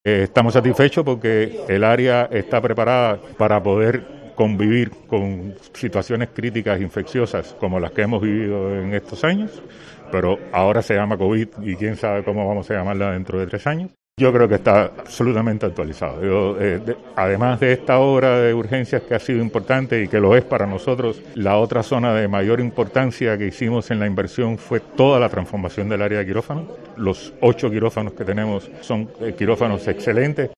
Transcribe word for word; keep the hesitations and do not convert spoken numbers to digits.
Eh, estamos satisfechos porque el área está preparada para poder convivir con situaciones críticas infecciosas como las que hemos vivido en estos años, pero ahora se llama COVID y quién sabe cómo vamos a llamarla dentro de tres años. Yo creo que está absolutamente actualizado. Yo, eh, de, además de esta obra de urgencias que ha sido importante y que lo es para nosotros, la otra zona de mayor importancia que hicimos en la inversión fue toda la transformación del área de quirófano. Los ocho quirófanos que tenemos son eh, quirófanos excelentes.